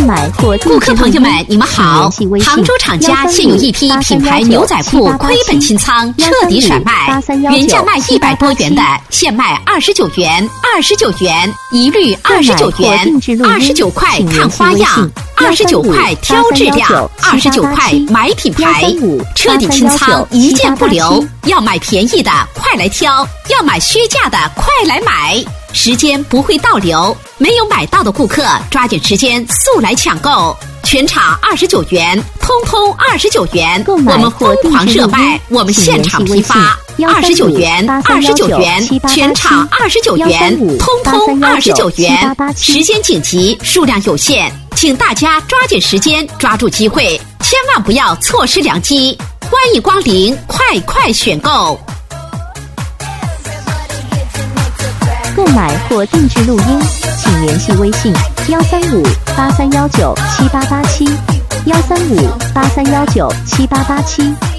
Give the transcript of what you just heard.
买或顾客朋友们，你们好！杭州厂家现有一批品牌牛仔裤亏本清仓，彻底甩卖，原价卖100多元的，现卖29元，29元，一律29元，29块看花样，29块挑质量，29块买品牌，彻底清仓，一件不留。要买便宜的，快来挑；要买削价的，快来买。时间不会倒流，没有买到的顾客抓紧时间速来抢购，全场29元，通通29元，我们疯狂热卖，我们现场批发，29元，29元，全场29元，通通29元，时间紧急，数量有限，请大家抓紧时间，抓住机会，千万不要错失良机，欢迎光临，快选购。 购买或定制录音，请联系微信13583197887，13583197887。